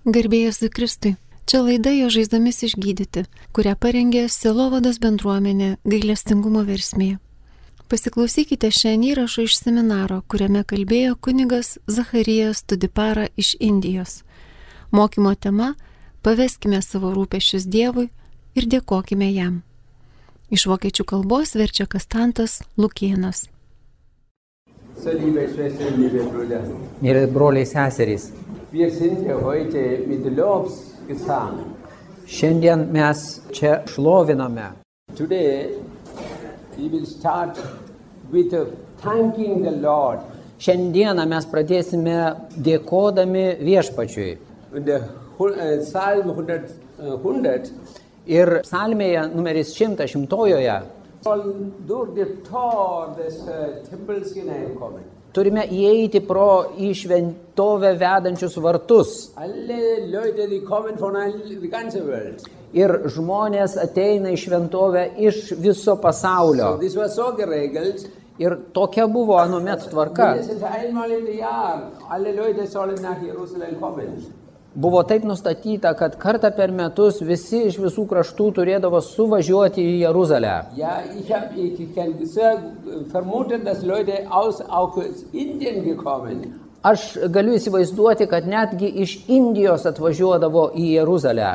Garbėjas Kristui. Čia laida Jo žaizdomis išgydyti, kurią parengė Sielovados bendruomenė gailestingumo versmė. Pasiklausykite šiandien įrašo iš seminaro, kuriame kalbėjo kunigas Zacharijas Tudipara iš Indijos. Mokymo tema – paveskime savo rūpesčius Dievui ir dėkokime jam. Iš vokiečių kalbos verčia Kastantas Lukėnas. Mėly broliai seserys, šiandien mes čia šloviname. Šiandieną mes pradėsime dėkodami Viešpačiui. Ir psalmėje numeris 100 turime įeiti pro į šventovę vedančius vartus. Ir žmonės ateina į šventovę iš viso pasaulio. Ir tokia buvo anuomet tvarka. Buvo taip nustatyta, kad kartą per metus visi iš visų kraštų turėdavo suvažiuoti į Jeruzalę. Aš galiu įsivaizduoti, kad netgi iš Indijos atvažiuodavo į Jeruzalę.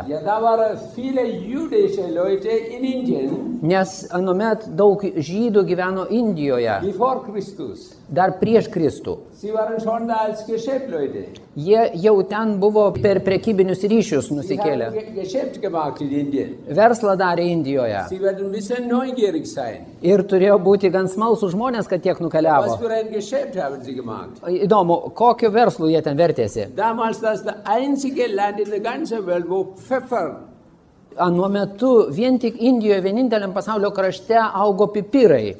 Nes anuomet daug žydų gyveno Indijoje. Dar prieš Kristų. Jie jau ten buvo per prekybinius ryšius nusikėlę. Verslą darė Indijoje. Ir turėjo būti gan smalsūs žmonės, kad tiek nukeliavo. Įdomu, kokio verslo jie ten vertėsi. Anuo metu vien tik Indijoje, vieninteliam pasaulio krašte augo pipirai.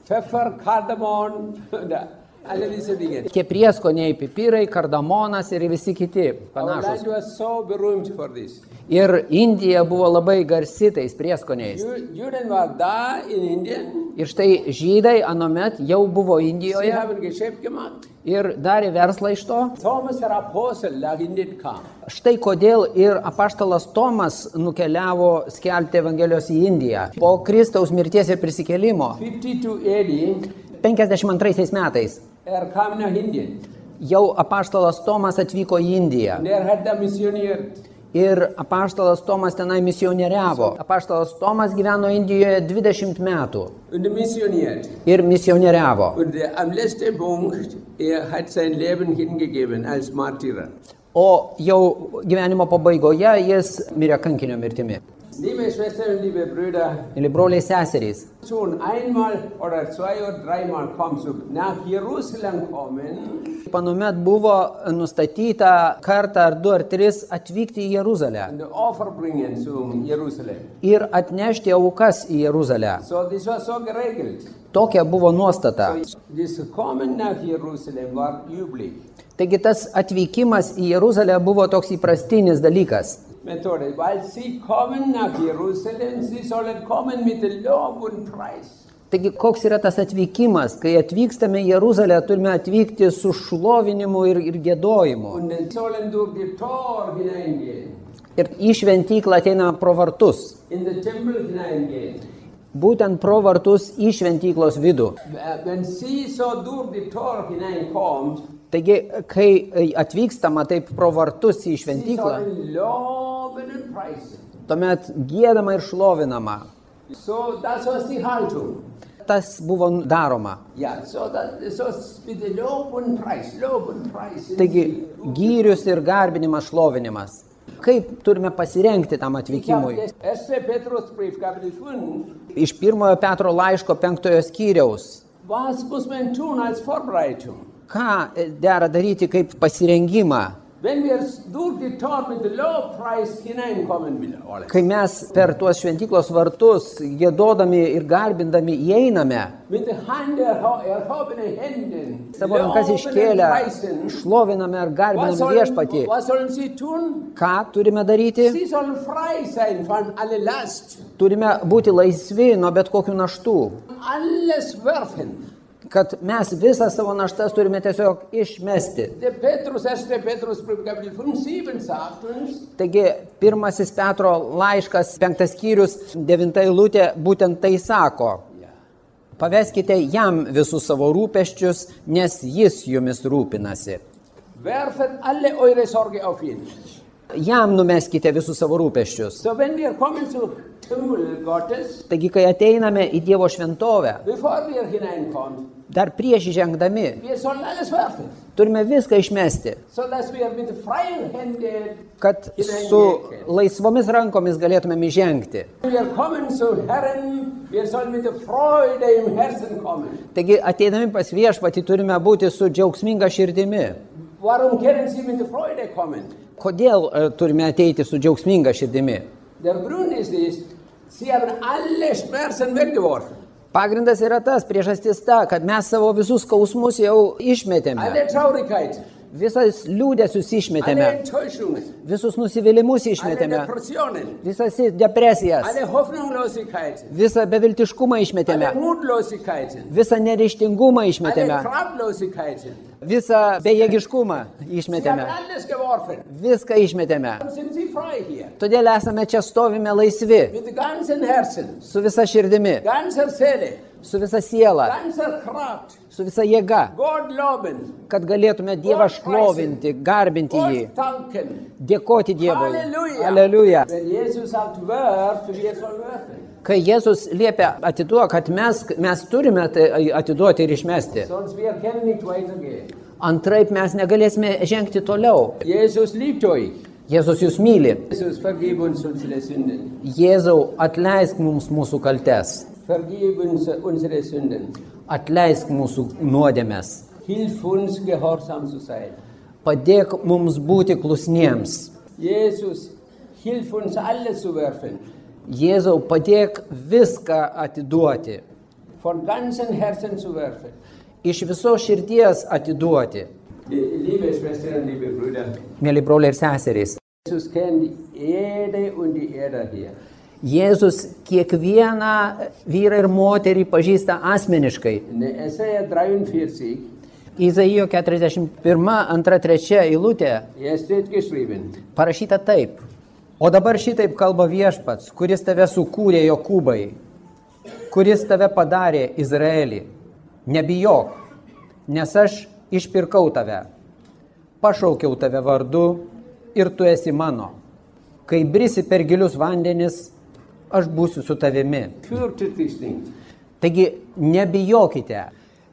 Tie prieskoniai, pipirai, kardamonas ir visi kiti panašus. Ir Indija buvo labai garsi tais prieskoniais. Ir štai žydai anuomet jau buvo Indijoje ir darė verslą iš to. Štai kodėl ir apaštalas Tomas nukeliavo skelbti Evangelijos į Indiją. Po Kristaus mirties ir prisikėlimo 52 metais jau apaštalas Tomas atvyko į Indiją. Ir apaštalas Tomas tenai misionieriavo. Apaštalas Tomas gyveno Indijoje 20 metų. Ir misionieriavo. O jau gyvenimo pabaigoje jis mirė kankinio mirtimi. Mėly broliai seserys, anuomet buvo nustatyta kartą ar 2 ar 3 atvykti į Jeruzalę ir atnešti aukas į Jeruzalę. Tokia buvo nuostata. Taigi tas atvykimas į Jeruzalę buvo toks įprastinis dalykas. Taigi koks yra tas atvykimas? Kai atvykstame į Jeruzalę, turime atvykti su šlovinimu ir giedojimu. Ir į šventyklą ateiname pro vartus. Būtent pro vartus į šventyklos vidų. Taigi, kai atvykstama taip pro vartus į šventyklą, tuomet giedama ir šlovinama. Tas buvo daroma. Taigi, gyrius ir garbinimas, šlovinimas. Kaip turime pasirengti tam atvykimui? Iš 1 Petro laiško 5 skyriaus. Ką dera daryti kaip pasirengimą? Kai mes per tuos šventyklos vartus giedodami ir garbindami įeiname, savo rankas iškėlę, šloviname ir garbiname Viešpatį. Ką turime daryti? Turime būti laisvi nuo bet kokių naštų. kad mes visą savo naštas turime tiesiog išmesti. Der Petrus, 1. Petrusbrief, Kapitel 5, 7 sagt uns, Taigi, 1 Petro laiškas, 5 skyrius, 9 eilutė, būtent tai sako. Paveskite jam visus savo rūpesčius, nes jis jumis rūpinasi. werfet alle eure Sorge auf ihn. Jam numeskite visus savo rūpesčius. So, wenn wir kommen zum Tempel Gottes, Taigi, kai ateiname į Dievo šventovę, bevor wir hineinkommen, dar prieš įžengdami, wir sollen alles werfen, turime viską išmesti, sodass wir mit freien Händen kad su laisvomis rankomis galėtumėm įžengti. wir kommen zum Herrn, wir sollen mit Freude im Herzen kommen. Taigi, ateidami pas Viešpatį turime būti su džiaugsminga širdimi. Warum können Sie mit Freude kommen? Kodėl turime ateiti su džiaugsminga širdimi? Der Grund ist, Sie haben alle Schmerzen weggeworfen, Pagrindas yra tas, priežastis ta, kad mes savo visus skausmus jau išmetėme. alle Traurigkeit, Visas liūdesius alle išmetėme. Enttäuschungen, Visus nusivylimus alle išmetėme. Depressionen, Visas depresijas. alle Hoffnungslosigkeiten, Visą beviltiškumą alle išmetėme. Mutlosigkeiten, Visą neryžtingumą alle išmetėme. Kraftlosigkeiten. Visą bejėgiškumą Sie haben išmetėme. alles geworfen. Viską išmetėme. Dann sind Sie frei hier. Todėl esame čia stovime laisvi. Mit ganzem Herzen, Su visa širdimi. ganzer Seele, Su visa siela. ganzer Kraft. Su visa jėga. Gott loben, Kad galėtume Dievą šlovinti, garbinti jį. Gott danken. Dėkoti Dievui. Halleluja. Aleliuja. Wenn Jesus sagt, werft, wir sollen werfen. Kai Jėzus liepia atiduok, kad mes turime tai atiduoti ir išmesti. Sonst wir können nicht weitergehen. Antraip mes negalėsime žengti toliau. Jesus liebt euch. Jėzus jūs myli. Jesus, vergib uns unsere Sünden. Jėzau, atleisk mums mūsų kaltes. Vergib uns unsere Sünden. Atleisk mūsų nuodėmes. Hilf uns, gehorsam zu sein. Padėk mums būti klusniems. Jesus, hilf uns, alles zu werfen. Jėzau, padėk viską atiduoti. Von ganzem Herzen zu werfen. Iš viso širdies atiduoti. Liebe Schwestern, liebe Brüder, Mėly broliai ir seserys. Jesus kennt die Erde und die Erde hier. Jėzus kiekvieną vyrą ir moterį pažįsta asmeniškai. In Jesaja 43, Izaijo 41, 2, 3 eilutė hier steht geschrieben, parašyta taip. O dabar šitaip kalba Viešpats, kuris tave sukūrė Jokūbai, kuris tave padarė Izraelį. Nebijok, nes aš išpirkau tave, pašaukiau tave vardu ir tu esi mano. Kai brisi per gilius vandenis, aš būsiu su tavimi. fürchtet dich nicht. Taigi nebijokite,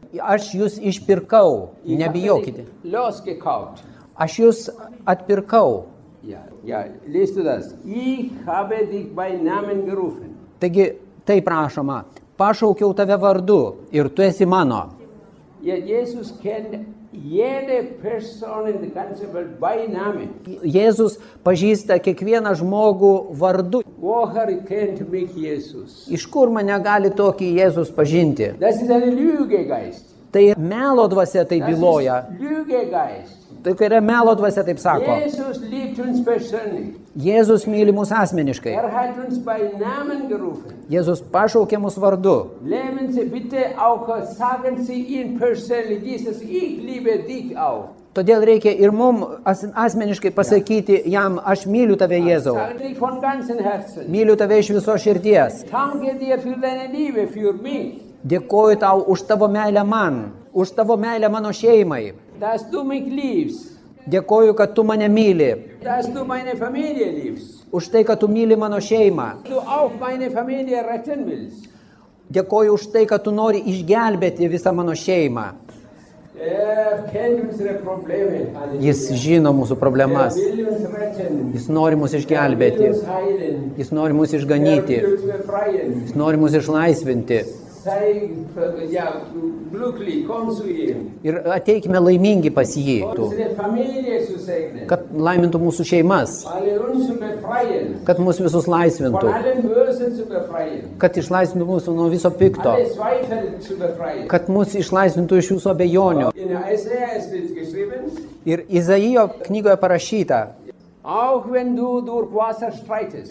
aš jūs išpirkau, Ich habe nebijokite. dich losgekauft. Aš jūs atpirkau. Ja, liest du das? Ich habe dich bei Namen gerufen. Taigi taip prašoma, pašaukiau tave vardu ir tu esi mano. Ja, Jesus kennt jede Person in der ganzen Welt bei Namen. Jėzus pažįsta kiekvieną žmogų vardu. Woher kennt mich Jesus? Iš kur mane gali tokį Jėzus pažinti? Das ist eine Lügegeist. Tai melo dvasia tai Das byloja. ist Lügegeist. Tai yra melo dvasia taip sako. Jesus liebt uns persönlich. Jėzus myli mus asmeniškai. Hat uns bei Namen gerufen. Jėzus pašaukė mus vardu. Leben Sie bitte auch, sagen Sie ihn persönlich dieses, ich liebe dich auch. Todėl reikia ir mums asmeniškai pasakyti jam, aš myliu tave Jėzau. Sagen Sie von ganzem Herzen. Myliu tave iš viso širdies. Danke dir für deine Liebe, für mich. Dėkoju tau už tavo meilę man, už tavo meilę mano šeimai. Dass du mich liebst. Dėkoju, kad tu mane myli. Dass du meine Familie liebst. Už tai, kad tu myli mano šeimą. Du auch meine Familie retten willst. Dėkoju už tai, kad tu nori išgelbėti visą mano šeimą. Kennt unsere Probleme. Jis žino mūsų problemas. Will uns retten. Jis nori mus Will išgelbėti. uns heilen. Jis nori mus išganyti. Will uns befreien. Jis nori mus išlaisvinti. Sei glücklich, komm zu ihm. Ir ateikime laimingi pas jį. Unsere Familie zu segnen. Kad laimintų mūsų šeimas. Alle uns zu befreien. Kad mus visus Von laisvintų. allem Bösen zu befreien. Kad išlaisvintų mūsų nuo viso pikto. Alle Zweifel zu befreien. Kad mus išlaisvintų iš jūsų abejonių. In Jesaja steht geschrieben, Ir Izaijo knygoje parašyta, auch wenn du durch Wasser streitest,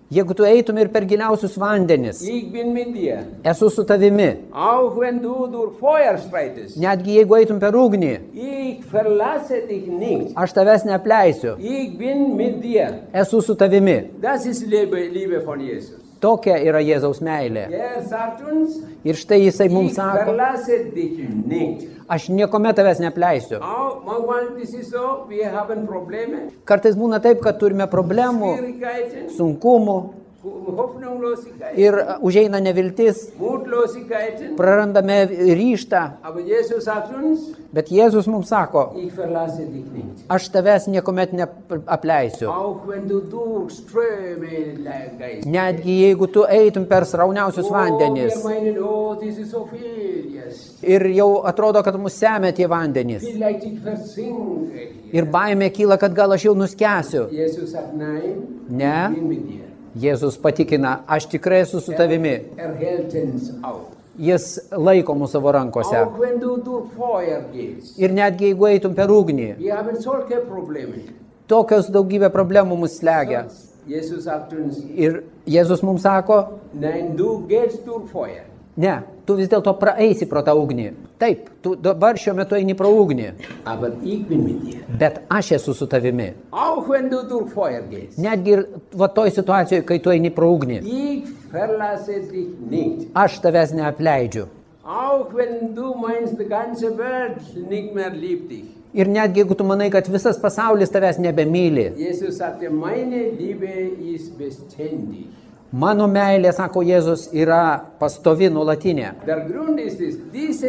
Jeigu tu eitum ir per giliausius vandenis, Ich bin mit dir. esu su tavimi. Auch wenn du durch Feuer streitest. Netgi jeigu eitum per ugnį, Ich verlasse dich nicht. aš tavęs neapleisiu. Ich bin mit dir. Esu su tavimi. Das ist Liebe von Jesus. Tokia yra Jėzaus meilė. Er sagt uns, Ir štai jisai mums ich sako, verlasse dich nicht. aš niekuomet tavęs neapleisiu. Auch manchmal ist es so, wir haben Probleme, Kartais būna taip, kad turime problemų, Schwierigkeiten, sunkumų Hoffnungslosigkeit, ir užeina neviltis, Mutlosigkeiten. prarandame ryžtą. Aber Jesus sagt uns, Bet Jėzus mums sako, ich verlasse dich nicht. aš tavęs niekuomet neapleisiu. Auch wenn du durch Ströme gehst. Netgi jeigu tu eitum per srauniausius vandenis Wir meinen, oh, das ist so viel jetzt. ir jau atrodo, kad mus semia tie vandenys. Vielleicht ich versinke. Ir baimė kyla, kad gal aš jau nuskęsiu. Jesus sagt, nein, Ne. ich bin mit dir. Jėzus patikina, aš tikrai esu su tavimi. Hält uns auf. Jis laiko mus savo rankose. Auch wenn du durch Feuer gehst. Ir netgi jeigu eitum per ugnį, Wir haben solche Probleme. tokios daugybė problemų mus slegia. Jesus sagt uns, Ir Jėzus mums sako, nein, du gehst durch Feuer. ne, tu vis dėlto praeisi pro tą ugnį. Taip, tu dabar šiuo metu eini pro ugnį, Aber ich bin mit dir. bet aš esu su tavimi. Auch wenn du durch Feuer gehst. Netgi ir va toj situacijoje, kai tu eini pro ugnį, Ich verlasse dich nicht. aš tavęs neapleidžiu. Auch wenn du meinst, die ganze Welt nicht mehr liebt dich. Ir netgi jeigu tu manai, kad visas pasaulis tavęs nebemyli, Jesus sagte, meine Liebe ist beständig. mano meilė, sako Jėzus, yra pastovi, nuolatinė. Der Grund ist es,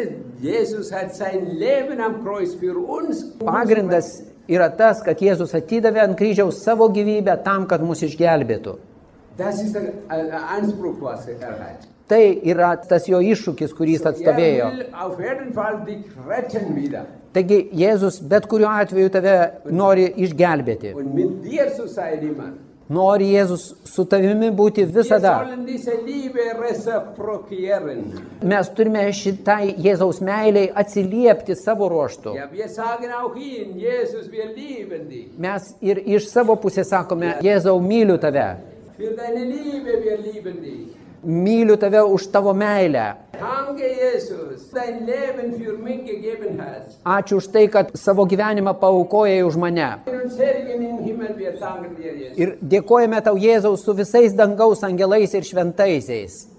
Jesus hat sein Leben am Kreuz für uns. Pagrindas yra tas, kad Jėzus atidavė ant kryžiaus savo gyvybę tam, kad mus išgelbėtų. Das ist der Anspruch, was hat. Tai yra tas jo iššūkis, kurį jis atstovėjo. will auf jeden Fall dich retten wieder. Taigi Jėzus bet kuriuo atveju tave nori išgelbėti. Und mit dir zu sein immer. Nori Jėzus su tavimi būti Wir visada. sollen diese Liebe reziprokieren. Mes turime šitai Jėzaus meiliai atsiliepti savo ruoštų. Ja, wir sagen auch ihm, Jesus, wir lieben dich. Mes ir iš savo pusės sakome, Jėzau, myliu tave. Für deine Liebe, wir lieben dich. Myliu tave už tavo meilę. Danke, Jesus, dein Leben für mich gegeben hast. Ačiū už tai, kad savo gyvenimą paaukojai už mane. Und Segen im Himmel, wir danken dir, Jesus. Ir dėkojame tau, Jėzaus, su visais dangaus angelais ir šventaisiais.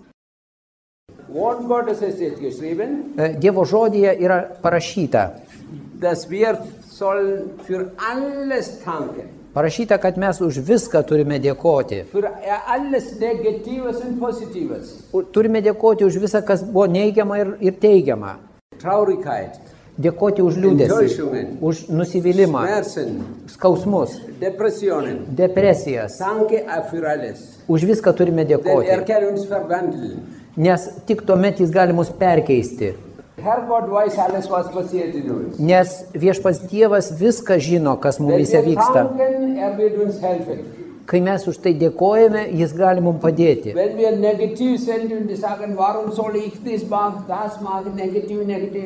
Wort Gottes ist jetzt geschrieben, Dievo žodyje yra parašyta. dass wir sollen für alles danken. Parašyta, kad mes už viską turime dėkoti. Für alles Negatives und Positives. Turime dėkoti už visą, kas buvo neigiama ir teigiama. Traurigkeit, Dėkoti už liūdesį, Enttäuschungen, už nusivylimą, Schmerzen, skausmus, Depressionen. depresijas. Danke für alles. Už viską turime Denn dėkoti, kann uns verwandeln. nes tik tuomet jis gali mus perkeisti. Herrgott weiß alles, was passiert in uns. Nes viešpats Dievas viską žino, kas Wenn mumise wir vyksta. danken, wird uns helfen. Kai mes už tai dėkojame, jis gali mums padėti. Wenn wir negativ sind und sagen, warum soll ich das machen, negativ,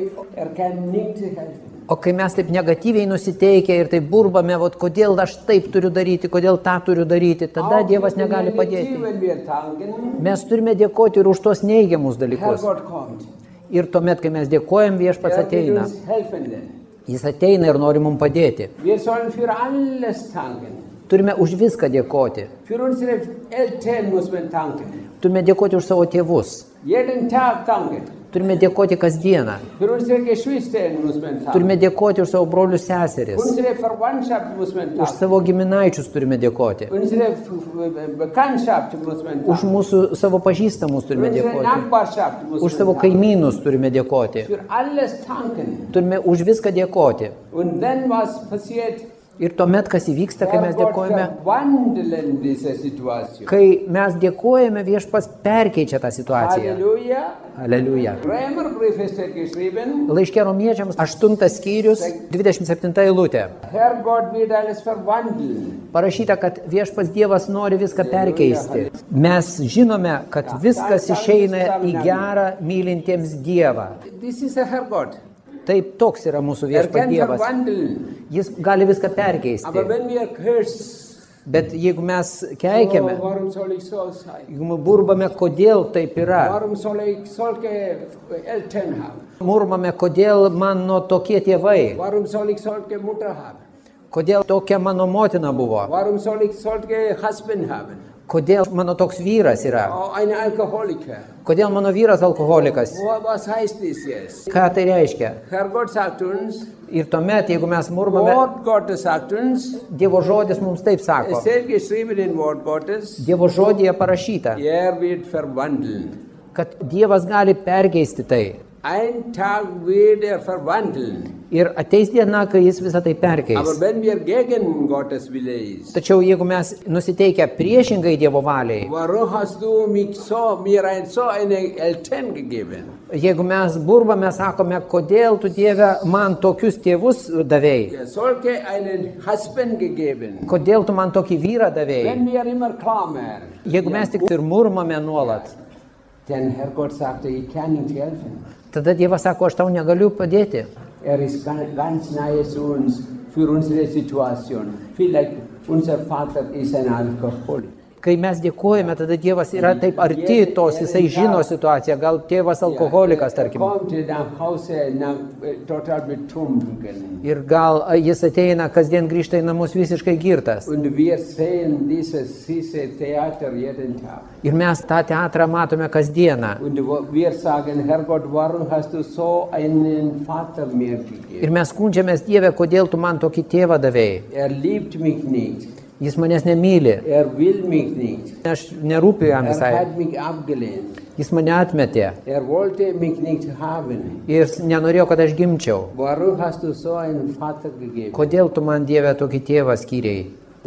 kann nicht helfen. O kai mes taip negatyviai nusiteikę ir taip burbame, vat, kodėl aš taip turiu daryti, kodėl tą turiu daryti, tada Auch Dievas wenn wir negali negativ, padėti. wenn wir danken, Mes turime dėkoti ir už tos neigiamus dalykus. Herrgott kommt. Ir tuomet, kai mes dėkojam, viešpats Wird ateina. uns helfen. Jis ateina ir nori mums padėti. Wir sollen für alles danken. Turime už viską dėkoti. Für unsere Eltern muss man danken. Turime dėkoti už savo tėvus. Jeden Tag danken. Turime dėkoti kasdieną. Für unsere Geschwister muss man danken. Turime dėkoti už savo brolius seseris. Unsere Verwandtschaft muss man Už danken. savo giminaičius turime dėkoti. Unsere Bekanntschaft muss man Už danken. mūsų savo pažįstamus turime Unsere dėkoti. Nachbarschaft muss Už man savo danken. kaimynus turime dėkoti. Für alles danken. Turime už viską dėkoti. Und dann was passiert? Ir tuomet, kas įvyksta, kai mes Herrgott dėkojame, verwandeln diese Situation. kai mes dėkojame, viešpats perkeičia tą situaciją. Halleluja. Aleliuja. Römerbrief ist geschrieben. Laiške romiečiams 8 skyrius 27 eilutė. Herrgott wird alles verwandeln. Parašyta, kad viešpats Dievas nori viską perkeisti. Mes žinome, kad viskas išeina į gerą mylintiems Dievą. Das ist der Herrgott. Taip, toks yra mūsų viešpats Kann Dievas. verwandeln. Jis gali viską Aber perkeisti. wenn wir Bet jeigu mes keikiame, Oh, warum soll ich so sein? jeigu burbame, kodėl taip yra, Warum soll ich solche Eltern haben? murmame, kodėl mano tokie tėvai, Warum soll ich solche Mutter haben? kodėl tokia mano motina buvo, Warum soll ich solche Husband haben? kodėl mano toks vyras yra, Oh, ein Alkoholiker. kodėl mano vyras alkoholikas, Was heißt das jetzt? ką tai reiškia. Herrgott sagt uns, Ir tuomet, jeigu mes murmame, Wort Gottes sagt uns, Dievo žodis mums taip sako, es steht geschrieben in Wort Gottes, Dievo žodyje parašyta, wird verwandeln. kad Dievas gali perkeisti tai. Ein Tag wird verwandeln. Ir ateis diena, kai jis visą tai perkeis. Aber wenn wir gegen Gottes Wille ist, Tačiau jeigu mes nusiteikę priešingai Dievo valiai, warum hast du mir so eine Eltern gegeben? jeigu mes burbame, sakome, kodėl tu Dieve man tokius tėvus davėjai, Solche einen Husband gegeben. kodėl tu man tokį vyrą davėjai, Wenn wir immer klammern, jeigu mes tik ir murmame nuolat, denn Herrgott sagte, ich kann nicht helfen. tada Dievas sako, aš tau negaliu padėti. Ist ganz nahe zu uns für unsere Situation. Vielleicht unser Vater ist ein Alkoholiker. Kai mes dėkojame, tada Dievas yra taip arti tos, jisai žino situaciją, gal tėvas alkoholikas, tarkim. Kommt nach Hause total betrunken. Ir gal jis ateina, kasdien grįžta į namus visiškai girtas. Und wir sehen dieses Theater jeden Tag. Ir mes tą teatrą matome kasdieną. Und wir sagen, Herrgott, warum hast du so einen Vater mir gegeben? Ir mes skundžiamės, Dieve, kodėl tu man tokį tėvą davėjai. Liebt mich nicht. Jis manęs nemyli. Will mich nicht. Aš nerūpiu jam visai. Hat mich abgelehnt. Jis mane atmetė. Wollte mich nicht haben. Ir nenorėjo, kad aš gimčiau. Warum hast du so einen Vater gegeben? Kodėl tu man, Dieve, tokį tėvą skyrei?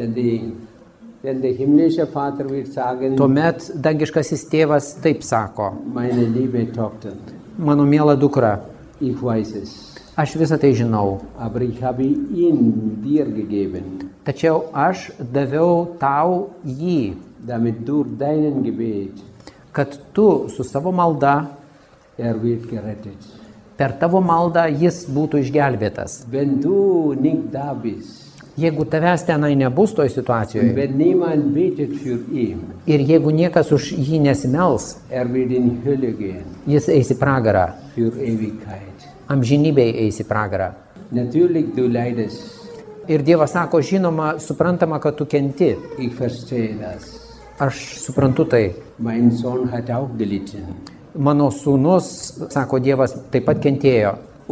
Denn der himmlische Vater wird sagen, Tuomet dangiškasis tėvas taip sako. Meine liebe Tochter, Mano miela dukra, ich weiß es. aš visą tai žinau. Aber ich habe ihn dir gegeben, Tačiau aš daviau tau jį, damit durch deinen Gebet kad tu su savo malda, wird gerettet. per tavo maldą jis būtų išgelbėtas. Wenn du nicht da bist, Jeigu tavęs tenai nebus toj situacijoje wenn niemand betet für ihn, ir jeigu niekas už jį nesimels, wird in Hölle gehen, jis eis į pragarą, für Ewigkeit. amžinybei eis į pragarą. Natürlich, du leidest. Ir Dievas sako, žinoma, suprantama, kad tu kenti. Ich verstehe das. Aš suprantu tai. Mein Sohn hat auch gelitten, Mano sūnus, sako Dievas, taip pat kentėjo.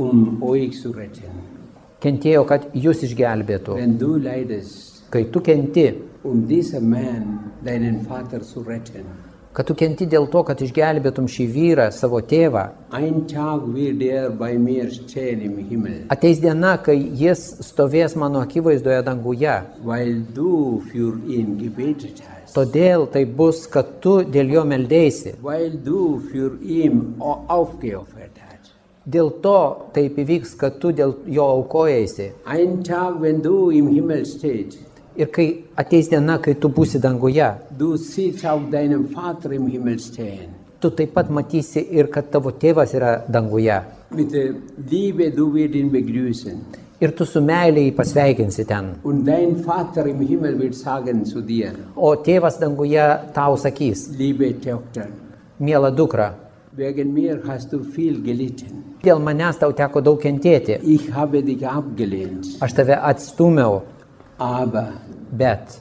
Euch zu retten. Kentėjo, kad jūs išgelbėtų. Wenn du leidest, Kai tu kenti, diesen Mann, deinen Vater zu retten, kad tu kenti dėl to, kad išgelbėtum šį vyrą, savo tėvą, ein Tag wird bei mir stehen im Himmel, ateis diena, kai jis stovės mano akivaizdoje danguje. weil du für ihn gebetet hast, Todėl tai bus, kad tu dėl jo meldėsi. weil du für ihn aufgeopfert hast. Dėl to taip įvyks, kad tu dėl jo aukojaisi. Ein Tag, wenn du im Himmel stehst, Ir kai ateis diena, kai tu būsi danguje, du siehst auch deinen Vater im Himmel stehen. tu taip pat matysi ir kad tavo tėvas yra danguje. Mit der Liebe, du wirst ihn begrüßen. Ir tu su meilė jį pasveikinsi ten. Und dein Vater im Himmel wird sagen zu dir, O tėvas danguje tau sakys, liebe Tochter, miela dukra, wegen mir hast du viel gelitten. dėl manęs tau teko daug kentėti. Ich habe dich abgelehnt, Aš tave atstumiau, aber bet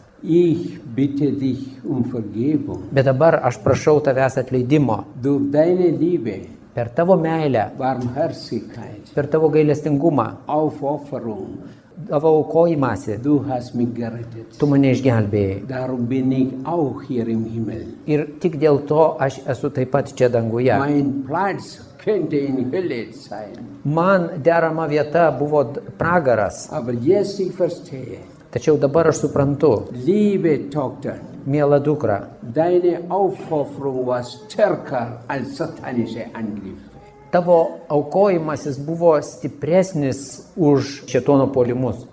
bitte dich Vergebung. dabar aš prašau tavęs atleidimo. Durch deine Liebe, Per tavo meilę, Barmherzigkeit, per tavo gailestingumą, Aufopferung, tavo aukojimąsi, du hast mich gerettet. tu mane išgelbėjai. Darum bin ich auch hier im Himmel. Ir tik dėl to aš esu taip pat čia danguje. Mein Platz könnte in Hölle sein. Man derama vieta buvo pragaras, Aber jetzt ich verstehe, tačiau dabar aš suprantu, liebe Tochter, miela dukra, deine Aufopferung war stärker als satanische Angriffe. tavo aukojimasis buvo stipresnis už šėtono puolimus.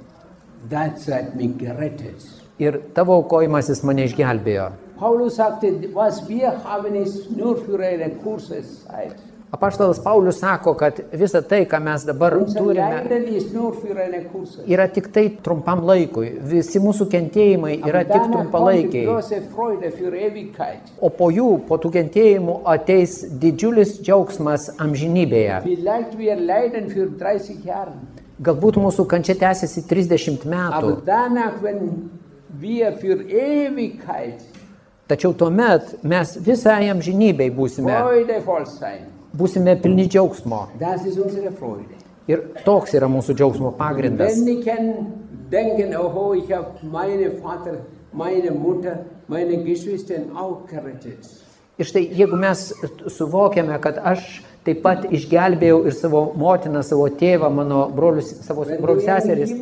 Das hat mich gerettet. Ir tavo aukojimasis mane išgelbėjo. Paulus sagte, was wir haben ist nur für eine kurze Zeit. Apaštalas Paulius sako, kad visa tai, ką mes dabar Unser turime, Leiden ist nur für eine kurze. yra tik tai trumpam laikui. Visi mūsų kentėjimai yra tik Danach kommt die trumpalaikiai. große Freude für Ewigkeit. O po jų, po tų kentėjimų ateis didžiulis džiaugsmas amžinybėje. Vielleicht wir leiden für 30 Jahre. Galbūt mūsų kančia tęsiasi 30 metų. Aber danach, wenn wir für Ewigkeit Tačiau tuomet mes visai amžinybei freudevoll sein, būsime pilni džiaugsmo. das ist unsere Freude. Ir toks yra mūsų džiaugsmo pagrindas. Wenn ich denken, oh, ich habe meine Vater, meine Mutter, meine Geschwister auch gerettet. Ir štai, jeigu mes suvokiame, kad aš taip pat išgelbėjau ir savo motiną, savo tėvą, mano brolius, savo brolius seseris,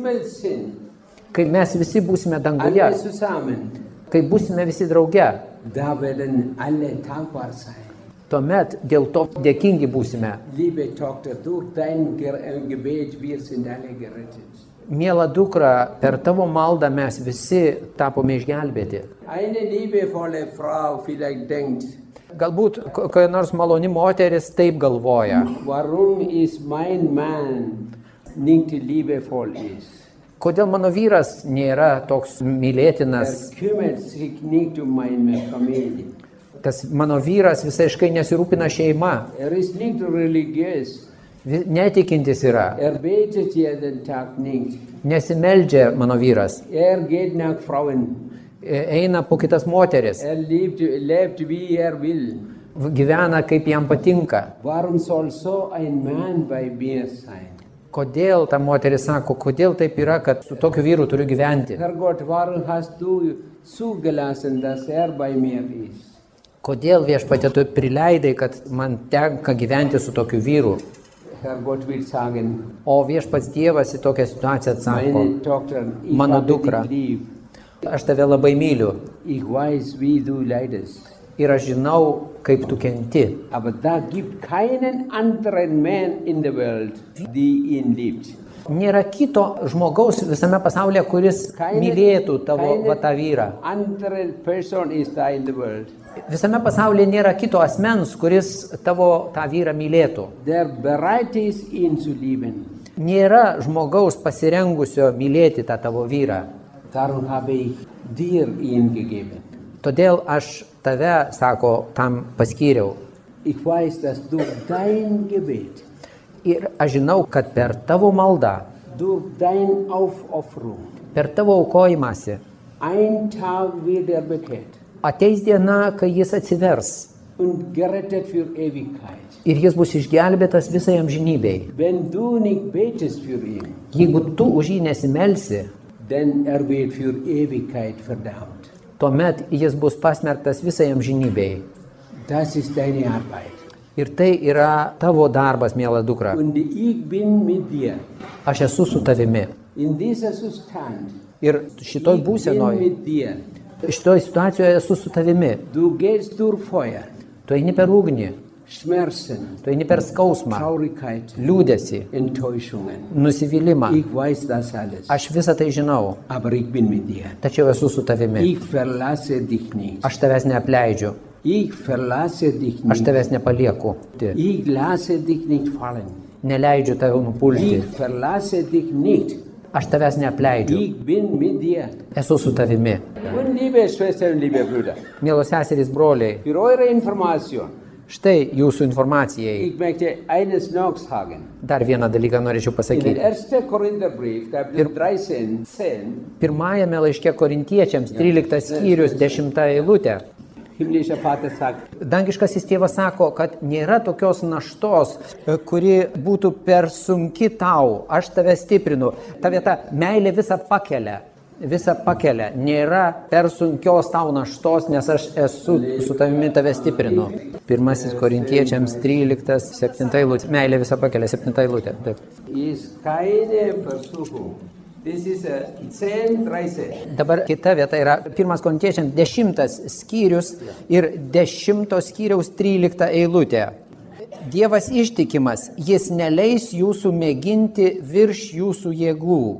kai mes visi būsime danguje, Alle zusammen, kai būsime visi drauge, da werden alle dankbar sein. tuomet dėl to dėkingi būsime. Liebe Tochter, durch dein Gebet, wir sind alle gerettet. Miela dukra, per tavo maldą mes visi tapome išgelbėti. Eine liebevolle Frau vielleicht denkt, Galbūt kokia nors maloni moteris taip galvoja. warum ist mein Mann nicht liebevoll ist? Kodėl mano vyras nėra toks mylėtinas? Kümmert sich nicht meine Familie. Tas mano vyras visaiškai nesirūpina šeima. Ist nicht religiös. Netikintis yra. Betet jeden Tag nicht. Nesimeldžia mano vyras. Geht nach Frauen. Eina po kitas moteris. Lebt wie will. Gyvena kaip jam patinka. Warum soll so ein Mann bei mir sein? Kodėl ta moteris sako, kodėl taip yra, kad su tokiu vyru turiu gyventi? Herrgott, warum hast du zugelassen, dass bei mir ist? Kodėl viešpatie tu prileidai, kad man tenka gyventi su tokiu vyru? Herrgott will sagen, O viešpats Dievas į tokią situaciją atsako, meine Tochter, ich mano habe dukra, dich lieb. aš tave labai myliu Ich weiß, wie du leidest. ir aš žinau, kaip tu kenti. Aber da gibt keinen anderen Mann in der Welt, die ihn liebt. Nėra kito žmogaus visame pasaulyje, kuris mylėtų tavo tą vyrą. Andere Person ist da in der Welt. Visame pasaulyje nėra kito asmens, kuris tavo tą vyrą mylėtų. Der bereit ist, ihn zu lieben. Nėra žmogaus pasirengusio mylėti tą tavo vyrą. Darum habe ich dir ihn gegeben. Todėl aš tave, sako, tam paskyriau. Ich weiß, dass durch dein Gebet, Ir aš žinau, kad per tavo maldą, durch dein Aufopferung, per tavo aukojimąsi, ein Tag wird bekehrt ateis diena, kai jis atsivers und gerettet für Ewigkeit. ir jis bus išgelbėtas visai amžinybei. Wenn du nicht betest für ihn, Jeigu tu už jį nesimelsi, denn wird für Ewigkeit verdammt. tuomet jis bus pasmerktas visai amžinybei. Das ist deine Arbeit. Ir tai yra tavo darbas, miela dukra. Und ich bin mit dir. Aš esu su tavimi. In dieser Zustand, Ir šitoj ich bin būsenoj, mit dir. šitoj situacijoje esu su tavimi. Du gehst durch Feuer, Tu eini per ugnį, Schmerzen, tu eini per skausmą, Traurigkeit, liūdėsi, Enttäuschungen. nusivylimą. Ich weiß das alles. Aš visą tai žinau, Aber ich bin mit dir. tačiau esu su tavimi. Ich verlasse dich nicht. Aš tavęs neapleidžiu, Ich verlasse dich aš nicht. tavęs nepalieku. Ich lasse dich nicht fallen. Neleidžiu tave nupulti, Ich verlasse dich nicht. aš tavęs neapleidžiu. Ich bin mit dir. Esu su tavimi. Und liebe Schwestern, liebe Brüder, Mielos seserys, broliai, für eure Information, štai jūsų informacijai. ich möchte eines noch sagen. Dar vieną dalyką norėčiau In pasakyti. den 1. Korintherbrief, Kapitel 13, 10, Pirmajame laiške korintiečiams, 13 skyrius, 10 eilutė. himmlischer Vater sagt, Dangiškasis tėvas sako, kad nėra tokios naštos, kuri būtų per sunki tau. Aš tave stiprinu. Ta vieta meilė visą pakelia. Visą pakelia. Nėra per sunkios tau naštos, nes aš esu su tavimi, tave stiprinu. Pirmasis korintiečiams 13, 7 eilutė. Meilė visą pakelia, 7 eilutė. Taip. ist keine Versuchung. Das ist 10, 13. Dabar kita vieta yra 1 korintiečiams 10 skyrius ir 10 skyriaus 13 eilutė. Dievas ištikimas, jis neleis jūsų mėginti virš jūsų jėgų.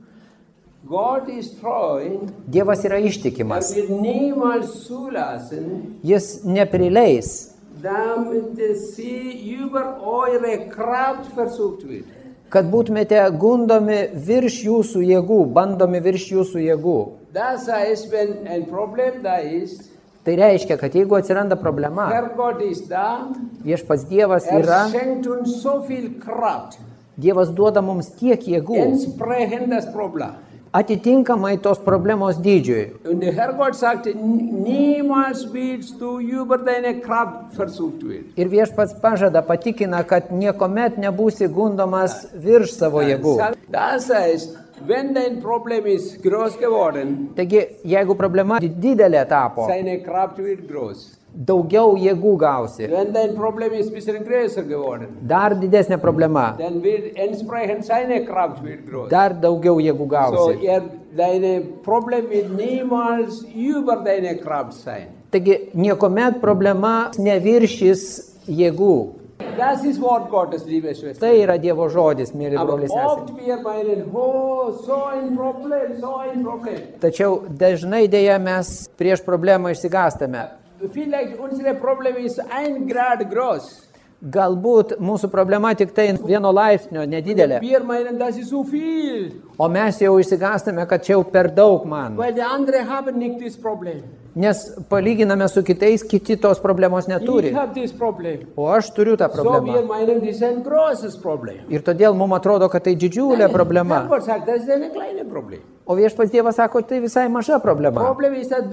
Gott ist treu. Dievas yra ištikimas. Wird niemals zulassen, Jis neprileis, damit sie über eure Kraft versucht wird. Kad būtumėte gundomi virš jūsų jėgų, bandomi virš jūsų jėgų. Das heißt, wenn ein Problem da ist, Tai reiškia, kad jeigu atsiranda problema, Herrgott ist da, viešpats Dievas yra, schenkt uns so viel Kraft, Dievas duoda mums tiek jėgų, entsprechend das Problem. atitinkamai tos problemos dydžiui. Und der Herrgott sagte, niemals willst du über deine Kraft versucht werden. Ir viešpats pažada, patikina, kad niekuomet nebūsi gundomas virš savo jėgų. Das heißt, wenn dein Problem ist groß geworden, Taigi, jeigu problema didelė tapo, seine Kraft wird groß. daugiau jėgų gausi. Wenn dein Problem ist ein bisschen größer geworden, Dar didesnė problema, dann wird entsprechend seine Kraft wird groß. dar daugiau jėgų So, gausi. deine Problem wird niemals über deine Kraft sein. Taigi, niekuomet problema neviršys jėgų. Das ist Wort Gottes, liebe Schwester. Tai yra Dievo žodis, mėly Aber broliai sesės. oft wir meinen, oh, so ein Problem, so ein Problem. Tačiau dažnai dėja mes prieš problemą išsigąstame. Vielleicht unser Problem ist 1 Grad groß. Galbūt mūsų problema tik tai 1 laipsnio nedidelė, Wir meinen, das ist zu viel, o mes jau išsigąstame, kad čia jau per daug man. weil die anderen haben nicht das Problem. Nes palyginame su kitais, kiti tos problemos neturi. Ich habe das Problem. O aš turiu tą So wir problemą. meinen, das ist ein großes Problem. Ir todėl mums atrodo, kad tai didžiulė problema. Herrgott sagt, das ist ein kleines Problem. O viešpats Dievas sako, tai visai maža problema. Problem ist, dass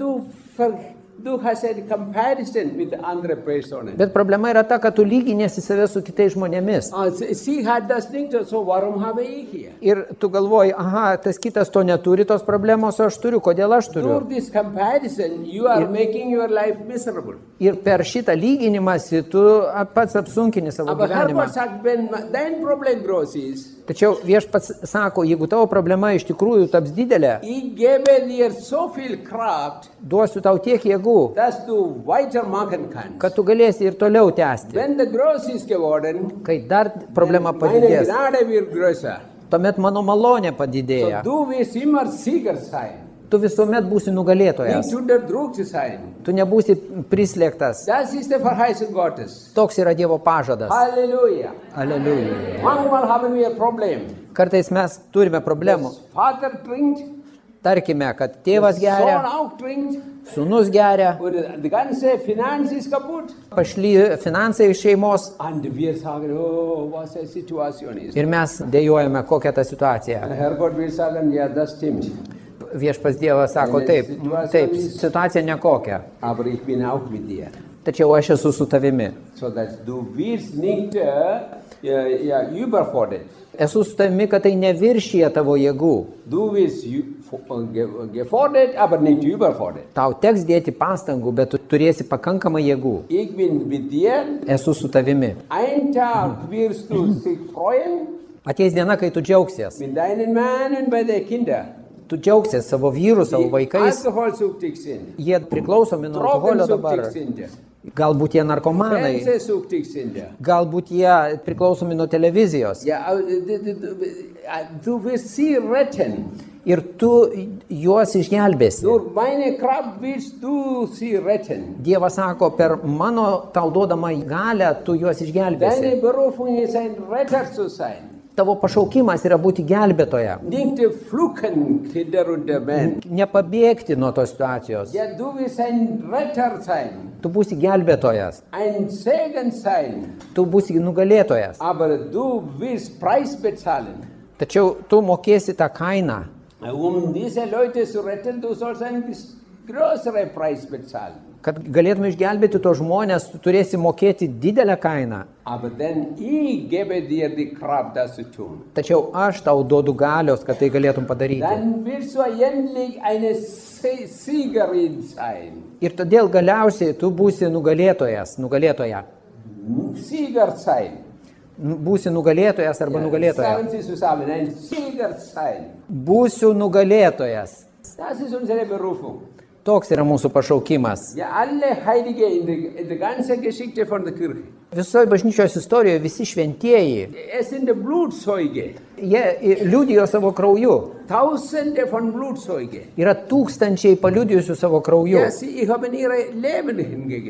du hast eine comparison mit anderen Personen. Bet problema yra ta, kad tu lyginėsi save su kitais žmonėmis. Sie hat das nicht, so warum habe ich hier? Ir tu galvoji, aha, tas kitas to neturi, tos problemos, o aš turiu, kodėl aš turiu. Through this comparison, you are making your life miserable. Ir per šitą lyginimąsi tu pats apsunkini savo Aber gyvenimą. Herrgott sagt, wenn dein Problem groß ist, Tačiau viešpats sako, jeigu tavo problema iš tikrųjų taps didelė, ich gebe dir so viel Kraft, duosiu tau tiek jėgų, dass du weitermachen kannst. kad tu galėsi ir toliau tęsti. Wenn der groß ist geworden, Kai dar problema meine padidės, Gnade wird größer. tuomet mano malonė So padidėja. du wirst immer Sieger sein, Tu visuomet būsi nugalėtojas. nicht unter Druck sein. Tu nebūsi prislėgtas. Das ist die Verheißung Gottes. Toks yra Dievo pažadas. Halleluja. Aleliuja. Manchmal haben wir ein Problem. Kartais mes turime problemų. Vater trinkt, Tarkime, kad tėvas Sohn geria, auch trinkt, sūnus geria, und die ganze Finanz ist kaputt. pašlyja finansai iš šeimos Und wir sagen, oh, was eine Situation ist. ir mes dėjojame, kokia ta situacija. Herrgott will sagen, ja, das stimmt. Viešpas Dievas sako, taip, situacija nekokia, Aber ich bin auch mit dir. tačiau aš esu su tavimi. So dass du wirst nicht überfordert. Esu su tavimi, kad tai neviršyje tavo jėgų. Du wirst gefordert, aber nicht überfordert. Tau teks dėti pastangų, bet tu turėsi pakankamai jėgų. Ich bin mit dir. Esu su tavimi. Ein Tag wirst du dich freuen Ateis diena, kai tu džiaugsies. mit deinen Mann und bei den Kindern. Tu džiaugsies savo vyrų, savo Die vaikais. alkoholsüchtig sind, Jie priklausomi nuo alkoholio dabar. drogensüchtig sind, Galbūt jie narkomanai. fernsehsüchtig sind. Galbūt jie priklausomi nuo televizijos. Ja, du wirst sie retten. Ir tu juos išgelbėsi. Durch meine Kraft willst du sie retten. Dievas sako, per mano tau duodamą galę tu juos Deine išgelbėsi. Berufung ist ein Retter zu sein. Tavo pašaukimas yra būti gelbėtoja. Nicht fluchen, Kinder und der Mann. Nepabėgti nuo tos situacijos. Ja, du wirst ein Retter sein, Tu būsi gelbėtojas. ein Segen sein, Tu būsi nugalėtojas. aber du wirst Preis bezahlen. Tačiau tu mokėsi tą kainą. Diese Leute zu retten, du sollst einen größeren Preis bezahlen. Kad galėtume išgelbėti tos žmonės, tu turėsi mokėti didelę kainą. Aber denn ich gebe dir die Kraft, das zu tun. Tačiau aš tau duodu galios, kad tai galėtum padaryti. Dann wirst du endlich eine Siegerin sein. Ir todėl galiausiai tu būsi nugalėtoja. Sieger sein. Būsi nugalėtojas arba nugalėtoja. Sagen Sie zusammen, ein Sieger sein. Būsiu nugalėtojas. Das ist unsere Berufung. Toks yra mūsų pašaukimas. Ja, alle Heilige in der ganzen Geschichte von der Kirche. Visoje bažnyčios istorijoje visi šventieji, Es sind die Blutzeuge. jie liudijo savo krauju. Tausende von Blutzeuge. Yra tūkstančiai paliudijusių savo krauju. Ja, sie haben ihre Leben hingegeben.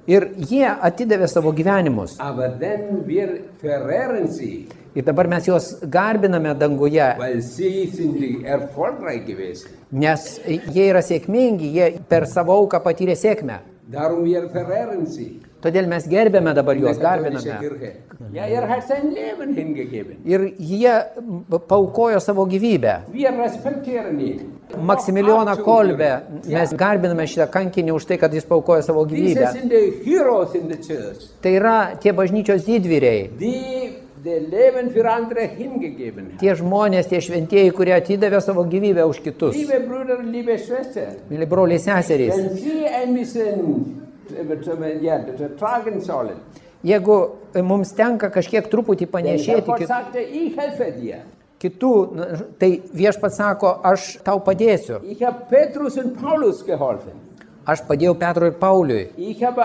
Ir jie atidavė savo gyvenimus. Aber dann wir verehren sie, Ir dabar mes juos garbiname danguje, weil sie sind erfolgreich gewesen. nes jie yra sėkmingi, jie per savo auką patyrė sėkmę. Darum wir verehren sie. Todėl mes gerbėme dabar juos, Katholische garbiname. Kirche. Ja, hat sein Leben hingegeben. Ir jie paukojo savo gyvybę. Wir respektieren ihn. Maksimilijoną Kolbę mes garbiname šitą kankinį už tai, kad jis paukojo savo Diese gyvybę. sind die Heroes in the church, Tai yra tie bažnyčios didvyriai, die das Leben für andere hingegeben haben. tie žmonės, tie šventieji, kurie atidavė savo gyvybę už kitus. Liebe Brüder, liebe Schwestern, Mėly broliai seserys, wenn Sie ein bisschen tragen sollen, jeigu mums tenka kažkiek truputį denn panešėti Gott sagte, ich helfe dir. kitų, tai Viešpats sako, aš tau padėsiu. Ich habe Petrus und Paulus geholfen. Aš padėjau Petrui ir Pauliui, Ich habe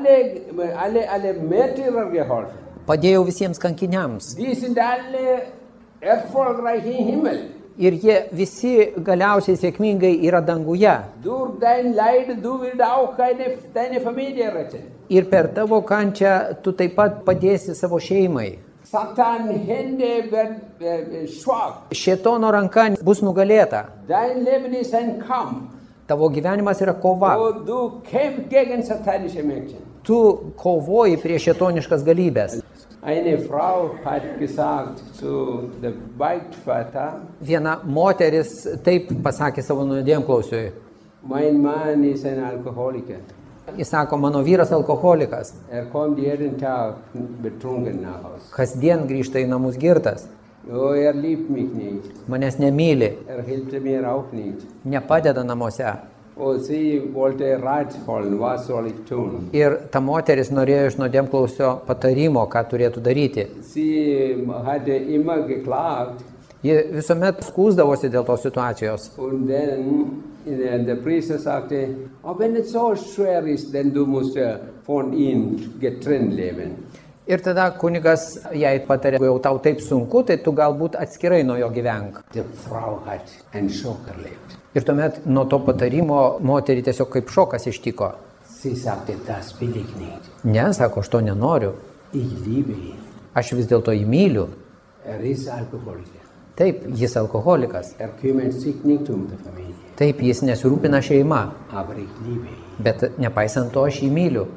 alle Märtyrer geholfen. padėjau visiems kankiniams. Die sind alle erfolgreich im Himmel. Ir jie visi galiausiai sėkmingai yra danguje. Durch dein Leid, du willst auch deine Familie retten. Ir per tavo kančią tu taip pat padėsi savo šeimai. Satan Hände werden schwach. Šėtono ranka bus nugalėta. Dein Leben ist ein Kampf. Tavo gyvenimas yra kova. Und du kämpfst gegen satanische Mächte. Tu kovoji prieš šėtoniškas galybės. Eine Frau hat gesagt zu dem Beichtvater, Viena moteris taip pasakė savo nuodėmklausiui. mein Mann ist ein Alkoholiker. Jis sako, mano vyras alkoholikas. Kommt jeden Tag betrunken nach Hause. Kasdien grįžta į namus girtas. Oh, liebt mich nicht. Manęs nemyli. Hilft mir auch nicht. Nepadeda namuose. Und sie wollte Rat holen, was soll ich tun? Ir ta moteris norėjo iš nuodėmklausio patarimo, ką turėtų daryti. Sie hatte immer geklagt. Ji visuomet skųsdavosi dėl tos situacijos. Und dann der Priester sagte, oh, wenn es so schwer ist, dann du musst von ihm getrennt leben. Ir tada kunigas jai patarė, jeigu jau tau taip sunku, tai tu galbūt atskirai nuo jo gyvenk. Die Frau hat einen Schock erlebt. Ir tuomet nuo to patarimo moterį tiesiog kaip šokas ištiko. Sie sagte, das will ich nicht. Ne, sako, aš to nenoriu. Ich liebe ihn. Aš vis dėlto jį myliu. Ist Alkoholiker. Taip, jis alkoholikas. Kümmert sich nicht um die Familie. Taip, jis nesirūpina šeima. Aber ich liebe ihn. Bet nepaisant to, aš jį myliu.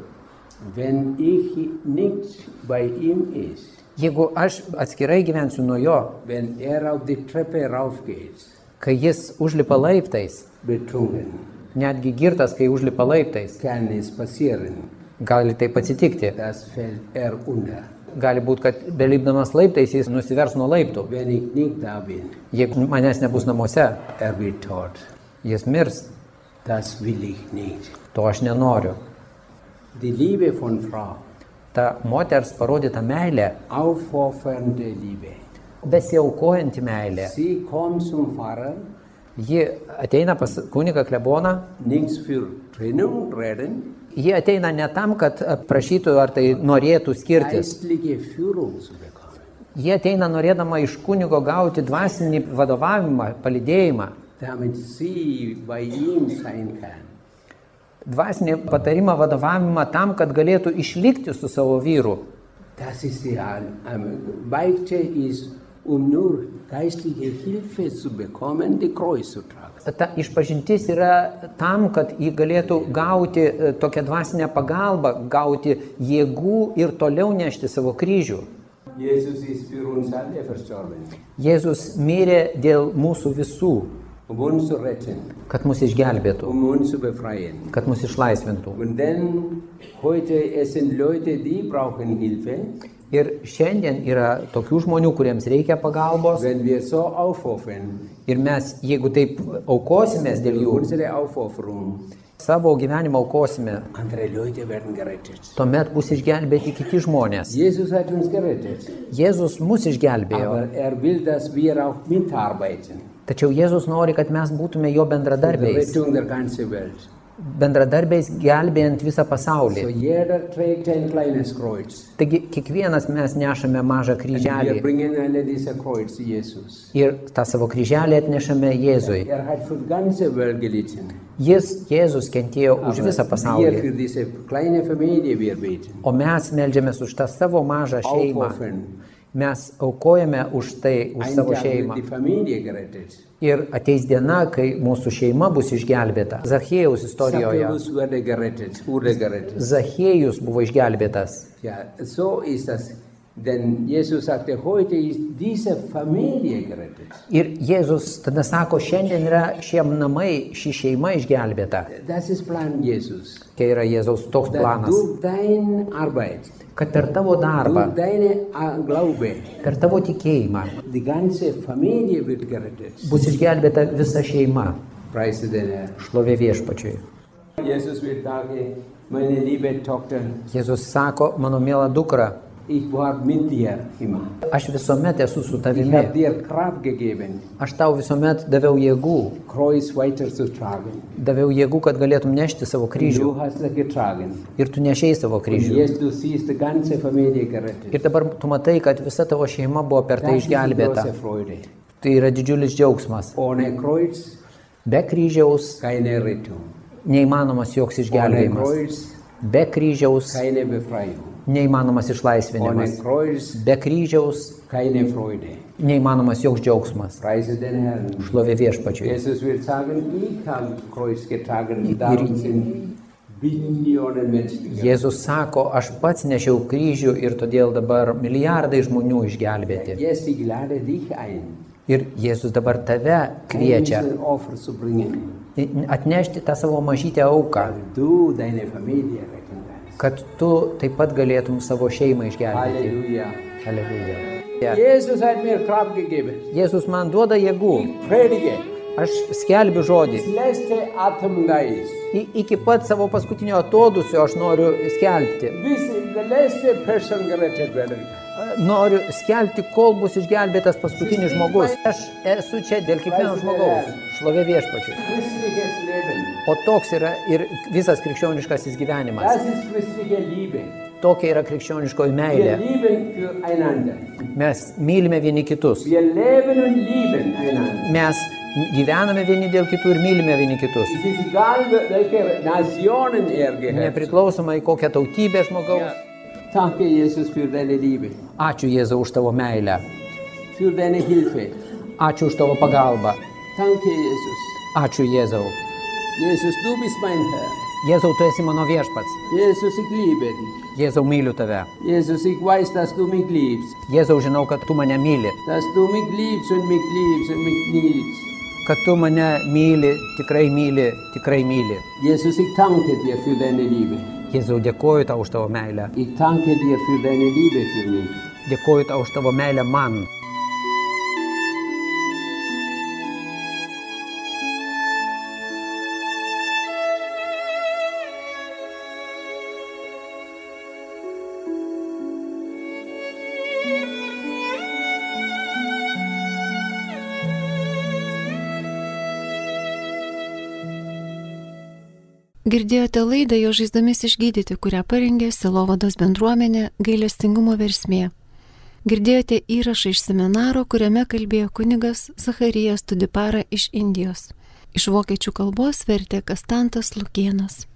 Wenn ich nicht bei ihm ist, Jeigu aš atskirai gyvensiu nuo jo, wenn auf die Treppe raufgeht, kai jis užlipa laiptais, betrunken, netgi girtas, kai užlipa laiptais, kann es passieren, gali taip atsitikti. das fällt unter. Gali būti, kad belipdamas laiptais jis nusivers nuo laiptų. Wenn ich nicht da bin, Jeigu manęs nebus namuose, wird tot. jis mirs. Das will ich nicht. To aš nenoriu. Die Liebe von Frau, Ta moters parodyta meilė, aufopfernde Liebe. besiaukojanti meilė. Sie kommt zum Pfarrer, Ji ateina pas kunigą kleboną, nichts für Trennung reden, ji ateina ne tam, kad prašytų ar tai norėtų skirtis. geistliche Führung zu bekommen. Ji ateina norėdama iš kunigo gauti dvasinį vadovavimą, palydėjimą. Damit sie bei ihm sein kann. Dvasinį patarimą, vadovavimą tam, kad galėtų išlikti su savo vyru. Das ist die Beichte ist, nur geistliche Hilfe zu bekommen, die Kreuz zu tragen. Ta išpažintis yra tam, kad ji galėtų gauti tokią dvasinę pagalbą, gauti jėgų ir toliau nešti savo kryžių. Jesus ist für uns alle verstorben, Jėzus mirė dėl mūsų visų, uns zu retten, kad mus išgelbėtų, uns zu befreien. kad mus išlaisvintų. Und dann, heute, es sind Leute, die brauchen Hilfe. Ir šiandien yra tokių žmonių, kuriems reikia pagalbos. Wenn wir so aufopfern, Ir mes, jeigu taip aukosimės dėl jų, unsere Aufopferung, savo gyvenimą aukosime, andere Leute werden gerettet. tuomet bus išgelbėti kiti žmonės. Jesus hat uns gerettet, Jėzus mus išgelbėjo, aber will, dass wir auch mitarbeiten. tačiau Jėzus nori, kad mes būtume jo Die bendradarbiais, Rettung der ganzen Welt. bendradarbiais gelbėjant visą So pasaulį. jeder trägt ein kleines Kreuz. Taigi kiekvienas mes nešame mažą Wir kryželį bringen alle diese Kreuz zu Jesus. ir tą savo kryželį atnešame Jėzui. Hat für die ganze Welt gelitten. Jėzus kentėjo už visą Wir pasaulį, für diese kleine Familie wir beten. o mes meldžiamės už tą savo mažą šeimą. Aufopfern. Mes aukojame už tai, už Ein savo Tag wird šeimą. die Familie gerettet. Ir ateis diena, kai mūsų šeima bus išgelbėta. Zachiejaus istorijoje. Zacchaeus wurde gerettet. Zachiejus buvo išgelbėtas. Ja, so ist das. Denn Jesus sagte, heute ist diese Familie gerettet. Ir Jėzus tada sako, šiandien yra šiem namai, ši šeima išgelbėta. Das ist Plan Jesus. Tai yra Jėzaus toks planas, Durch deine Arbeit, kad per tavo darbą, durch deine Glaube, per tavo tikėjimą die ganze Familie wird gerettet. bus išgelbėta visa šeima. Preise den Herrn. Šlovė viešpačiui. Jesus wird sagen, meine liebe Tochter, Jėzus sako, mano miela dukra, ich war mit dir immer. aš visuomet esu su Ich tavimi. habe dir Kraft gegeben, Aš tau visuomet daviau jėgų. Kreuz weiterzutragen. Daviau jėgų, kad galėtum nešti savo kryžių. Du hast es getragen. Ir tu nešiai savo Und kryžių. jetzt du siehst die ganze Familie gerettet. Ir dabar tu matai, kad visa tavo šeima buvo per tai Das ist die išgelbėta. große Freude. Tai yra didžiulis džiaugsmas. Ohne Kreuz Be kryžiaus keine Rettung. neįmanomas joks Ohne išgelbėjimas. Kreuz Be kryžiaus keine Befreiung. neįmanomas Ohne išlaisvinimas. Kreuz Be kryžiaus keine Freude. neįmanomas joks džiaugsmas. Preise den Herrn. Šlovė viešpačiui. Jesus wird sagen, ich habe Kreuz getragen, darum sind Billionen Menschen gerettet. Jėzus sako, aš pats nešiau kryžių ir todėl dabar milijardai žmonių išgelbėti. Jetzt ich lade dich ein, Ir Jėzus dabar tave kviečia ein Opfer zu bringen, atnešti tą savo mažytę auką, dass du deine Familie retten kannst. kad tu taip pat galėtum savo šeimą išgelbėti. Halleluja. Alleluja. Jesus hat mir Kraft gegeben. Jėzus man duoda jėgų. Ich predige. Aš skelbiu žodį. Das letzte Atemgeist. Iki pat savo paskutinio atodusio aš noriu skelbti. Bis die letzte Person gerettet werden. Noriu skelbti, kol bus išgelbėtas paskutinis žmogus. Aš esu čia dėl kiekvieno žmogaus. Šlovė viešpačiui. Christliches Leben. O toks yra ir visas krikščioniškasis gyvenimas. Das ist christliche Liebe. Tokia yra krikščioniškoji Wir meilė. lieben füreinander. Mes mylime vieni kitus. Wir leben und lieben einander. Mes gyvename vieni dėl kitų ir mylime vieni kitus. Es ist egal, welche Nationen gehört. Nepriklausomai kokią tautybę žmogaus. Danke, Jesus, für deine Liebe, Ačiū Jėzau už tavo meilę. für deine Hilfe. Ačiū už tavo pagalbą. Danke, Jesus. Ačiū Jėzau. Jesus, du bist mein Herr. Jėzau, tu esi mano viešpats. Jesus, ich liebe dich. Jėzau, myliu tave. Jesus, ich weiß, dass du mich liebst. Jėzau, žinau, kad tu mane myli. Dass du mich liebst und mich liebst und mich liebst. Kad tu mane myli, tikrai myli, tikrai myli. Jesus, ich danke dir für deine Liebe. Jėzau, dėkoju tau už tavo meilę. Ich danke dir für deine Liebe für mich. Dėkoju tau už tavo meilę man. Girdėjote laidą Jo žaizdomis išgydyti, kurią parengė Sielovados bendruomenė Gailestingumo versmė. Girdėjote įrašą iš seminaro, kuriame kalbėjo kunigas Zacharijas Tudipara iš Indijos. Iš vokiečių kalbos vertė Kastantas Lukėnas.